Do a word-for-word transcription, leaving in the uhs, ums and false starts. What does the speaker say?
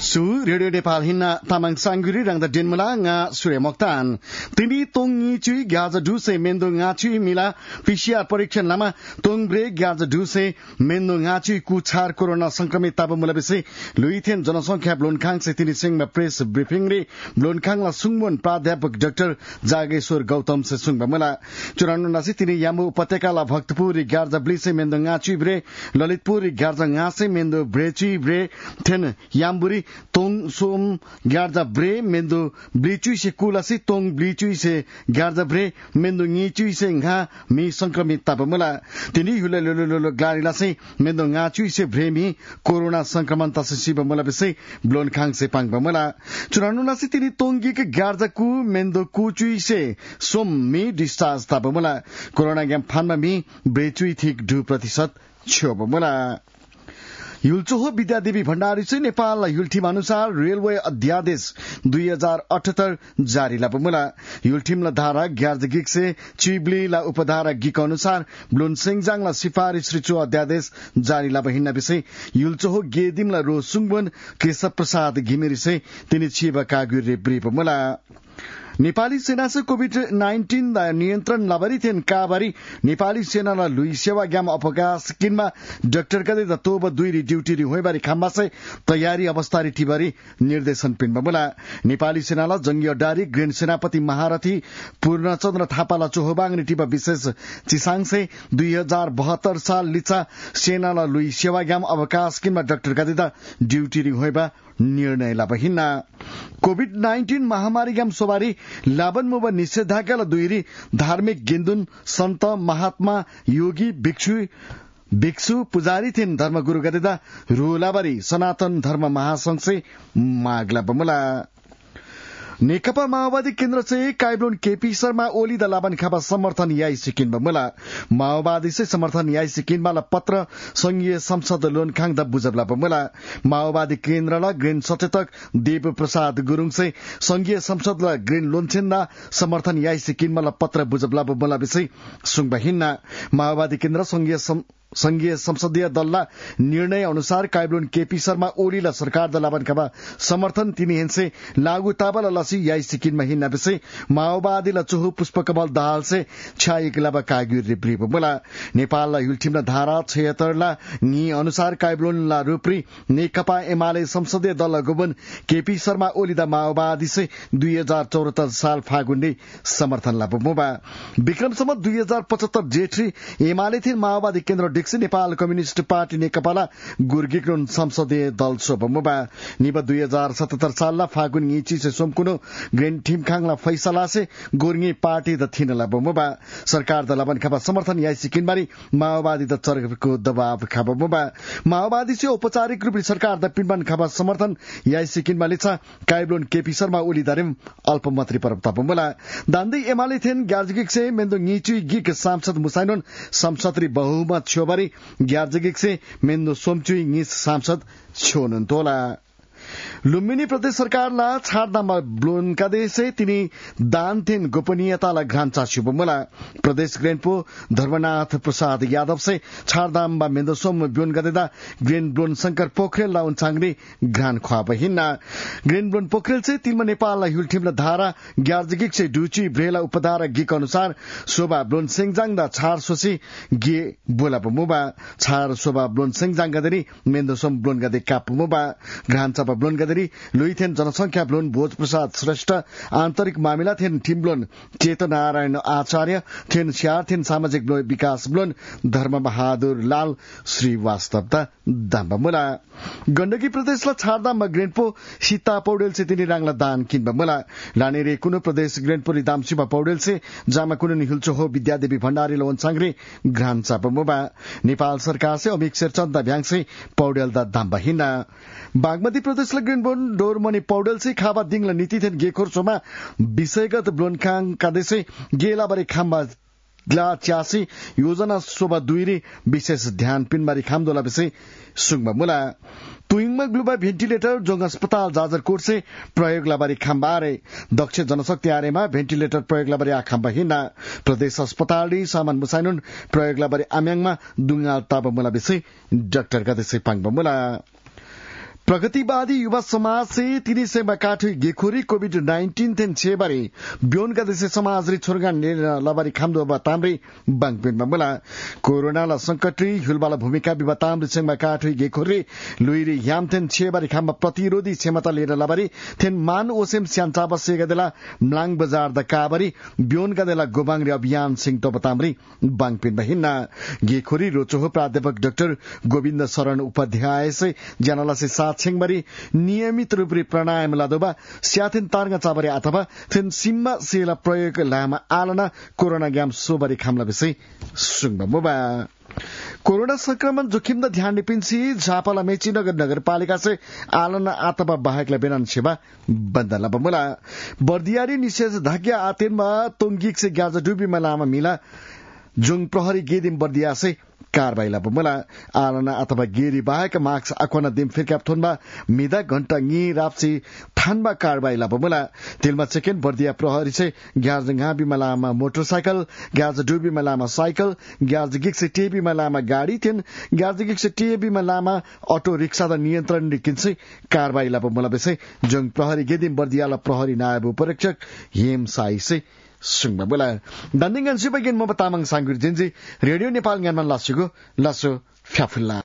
Su Radio Nepal Hina Tamang Sanguri Rang the Dinmala Nga Surya Moktan. Tini Tongi Chui Gaza Duse Mendo Nga Chui Mila P C R Parikshan Lama Tongbre Gaza Duse Mendo Nga Chui Kuchar Corona Sankramiत Tabamula Bise Luithen Jonasongkha Blonkhang se tini singma press briefing रे Blonkhang la Sungwon प्राध्यापक doctor Jageshwar Gautam से सुंगबमला चुरानुनासी तिनी यामु उपत्यकाला भक्तपुर गार्जा ब्लिसे मेन्दो ngachi bre Lalitpur गार्जा ngase मेन्दो ब्रेची bre थेन यामबुरी तोङ सोम गार्जा ब्रे मेन्दो ब्लिचुई से कुलासी तोङ ब्लिचुई से गार्जा ब्रे मेन्दो ngichui से nga mi संक्रमित ताबमला तिनी हुललुलुलु गारिला से मेन्दो ngachi से ब्रेमी कोरोना संक्रमण तससी बमला बिसे ब्लोनखाङ से पाङबमला चुरानुनासी तिनी तोङगी के गार्जा कु मेन्दो कुचुई से सोम मी डिस्चार्ज ताबमला कोरोना ग्याम फानमा मी ब्रेचुई थिक दु प्रतिशत छोबमला युल्चोहो विद्यादेवी भण्डारी चाहिँ नेपाललाई युल्ठिम अनुसार रेलवे अध्यादेश दुई हजार अठहत्तर जारी लाबमुला युल्ठिमला धारा ग्यार्जगिक से चिब्लीला उपधारा गिक अनुसार ब्लुन सेङजाङला सिफारिश रिचो अध्यादेश जारी लाबहिना विषय युल्चोहो गेदिमला रो सुङबन केशव प्रसाद घिमिरी से तिनी छिबा कागु रे ब्रिपमुला नेपाली सेना से कोविड नाइन्टीन नियन्त्रण लाबरी थेन काबारी नेपाली सेना ला लुई सेवा ग्याम अपकास किनमा डाक्टर कदे द तोब दुई ड्यूटी रि होइबारी खाम्बा से तयारी अवस्था रि टिबारी निर्देशन पिनमा मुला नेपाली सेना ला जंगी डारी ग्रेन सेनापति महारथी पूर्णचन्द्र थापाला चोहबाङ रि टिबा विशेष चिसाङ से दुई हजार बहत्तर साल लिचा सेना ला लुई सेवा ग्याम अवकाश किनमा डाक्टर कदे द ड्यूटी रि होइबा निर्णय लाबहिना कोविड नाइन्टीन महामारी ग्याम सोबारी लाबन मोब निषेधाज्ञा दुईरी धार्मिक गेन्दुन सन्त महात्मा योगी भिक्षु भिक्षु पुजारी थिन धर्मगुरु गरेदा रोलाबारी सनातन धर्म महासंघ से मागला बमला नेकपा माओवादी केन्द्र से काइब्लोन केपी शर्मा ओली द लाबन खाबा समर्थन याई सिकिन बमला माओवादी से समर्थन याई सिकिन वाला पत्र संघीय संसद लोनखाङ द बुझबला बमला माओवादी केन्द्र ला ग्रीन सचेतक देव प्रसाद गुरुङ से संघीय संसद ला ग्रीन लोनछेन्दा समर्थन याई सिकिन वाला पत्र बुझबला बमला विषय सुङबहिना माओवादी केन्द्र संघीय संघीय संसदीय दलला निर्णय अनुसार काइब्लोन केपी शर्मा ओलीला सरकार दलाबन खाबा समर्थन तिनी हेन्से लागू ताबला लसी याई सिकिन महिना विषय माओवादीला चोहु पुष्पकमल दाहाल से छाई किलाबा कागु रिप्री बोला नेपालला युल्ठिमला धारा छिहत्तर ला नि अनुसार काइब्लोन ला रुप्री नेकपा एमाले संसदीय दल गोबन केपी शर्मा ओलीदा माओवादी से दुई हजार चौहत्तर साल फागुन समर्थन ला बोबा विक्रम सम्मत दुई हजार पचहत्तर जेठी एमाले थिन माओवादी केन्द्र डिक्सी नेपाल कम्युनिस्ट पार्टी नेकपाला गुर्गिक्रोन संसदीय दल सोबमुबा निबा दुई हजार सतहत्तर साल फागुन नीची से सोमकुनो ग्रेन ठिमखाङला फैसला से गोर्गी पार्टी द थिनला बमुबा सरकार द लबन खाबा समर्थन याई सिकिनबारी माओवादी द चरको दबाव खाबा मुबा माओवादी से औपचारिक रूपले सरकार द पिनबन खाबा समर्थन याई सिकिनबाली छ काइब्लोन केपी शर्मा ओली दारेम अल्पमत रिपर्ता बमुला दान्दै एमाले थेन ग्यार्जगिक से मेन्दो नीची गिक सांसद मुसाइनोन संसद रि बहुमत छोबारी ग्यार्जगिक से मेन्दो सोमचुई निस सांसद छोनन तोला लुम्बिनी प्रदेश सरकारला छाडदामा ब्लोनकादे से तिनी दानथेन गोपनीयताला घ्रान्चा शुभमला प्रदेश ग्रेनपो धर्मनाथ प्रसाद यादव से छाडदामबा मेन्दोसोम ब्लोन गदेदा ग्रेन ब्लोन शंकर पोखरेल ला उनचाङरी घ्रान ख्वाबहिना ग्रेन ब्लोन पोखरेल से तिलमा नेपालला हुल्ठिमला धारा ग्यार्जगिक से डुची ब्रेला उपधारा गिक अनुसार शोभा ब्लोन सेङजाङ दा छार सोसी गे बोला मुबा छार शोभा ब्लोन सेङजाङ गदेरी मेन्दोसोम ब्लोन गदे काप मुबा घ्रान्चा ब्लोन गदरी लुइथेन जनसंख्या ब्लोन भोज प्रसाद श्रेष्ठ आन्तरिक मामिला थिएन टिम चेतन नारायण आचार्य थिएन स्याहार थिएन सामाजिक ब्लोन विकास ब्लोन धर्म बहादुर लाल श्रीवास्तव दाम्बमुला गण्डकी प्रदेशला छाडदाममा ग्रेनपो सीता पौडेल से तिनी राङला दान किन्बमुला लानेरे कुनो प्रदेश ग्रेनपोरी दामसिबा पौडेल से जामा कुनो निहुल्चो हो विद्यादेवी भण्डारी लोनसाङरे घ्रान चापमुबा नेपाल सरकार से अमिक शेरचन्द भ्याङ से पौडेल दा दाम्बहिना बागमती प्रदेशला ग्रेनबोन डोरमनी पौडेल से खाबा दिङला नीति थेन गेखोरसोमा विषयगत ब्लोनखाङ कादेसे गेलाबारी खाम्बा ग्ला च्यासी योजना शोभा दुईरी विशेष ध्यान पिनबारी खामदोला विषय सुङमा मुला तुइङमा ग्लुबा भेन्टिलेटर जोङ अस्पताल जाजरकोट से प्रयोग लाबारी खाम्बारे दक्ष जनशक्ति आरेमा भेन्टिलेटर प्रयोग लाबारी आखाम्बा हिना प्रदेश अस्पताल सामान मुसाइनुन प्रयोग लाबारी आम्याङमा दुङाल ताबा मुला विषय डाक्टर गदेसे पाङबा मुला प्रगतिवादी युवा समाज से तिनी सेवा काठुई गेखोरी कोविड नाइन्टीन थेन छेबारी ब्योन का देशे समाज री छोरगा ने लबारी खामदो बतामरी बांगपिन बमला कोरोना ला संकटरी हुलबाला भूमिका विबताम सेवा काठुई गेखोरी लुइरी यामथेन छेबारी खाम प्रतिरोधी क्षमता लिएर लबारी थेन मान ओसेम स्यान्चा बसेगा देला मलाङ बजार द काबरी ब्योन का देला गोबाङ रे अभियान सिंह तो बतामरी बांगपिन बहिना गेखोरी रोचो प्राध्यापक डाक्टर गोविन्द शरण उपाध्याय से जनला से साथ छिङबरी नियमित रूपले प्राणायाम लादोबा स्याथेन तार्गा चाबरी अथवा थेन सिम्मा सेला प्रयोग लामा आलना कोरोना ग्याम सोबरी खामला विषय सुंगबा मोबा कोरोना संक्रमण जोखिम द ध्यान पिंसी झापाला मेची नगर नगरपालिका से आलना अथवा बाहेकला बेनान सेवा बन्दला बमुला बर्दियारी निषेध धाग्या आतेनमा तोंगिक से गाजा डुबी मलामा मिला जुङ प्रहरी गेदिम बर्दिया से कारबाहीला बमुला आलना अथवा गेरी बाहेक मार्क्स आकोना दिम फिरक्याप थोनमा मिदा घण्टा ङी राप्सी थानमा कारबाहीला बमुला तिलमा सेकेन्ड बर्दिया प्रहरी से ग्याज घाबी मलामा मोटरसाइकल ग्याज डुबी मलामा साइकल ग्याज गिक से टेबी मलामा गाड़ी थिन ग्याज गिक से टेबी मलामा अटो रिक्सा द नियन्त्रण निकिन्छ कारबाहीला बमुला बेसे जुङ प्रहरी गेदिम बर्दियाला प्रहरी नायब उपरीक्षक हेम साई से सुंगमा बोला दन्दिङन सुबैगेन म तामाङ सांगुर जिन्जी रेडियो नेपाल ज्ञानमा लासुगो लासो फ्याफुल्ला